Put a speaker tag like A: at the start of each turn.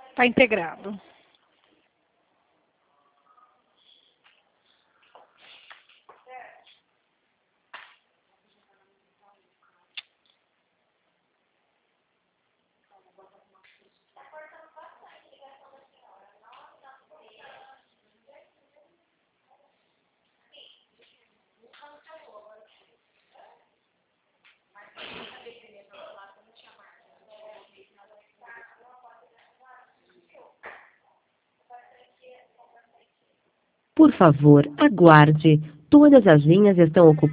A: Está integrado.
B: Por favor, aguarde. Todas as linhas estão ocupadas.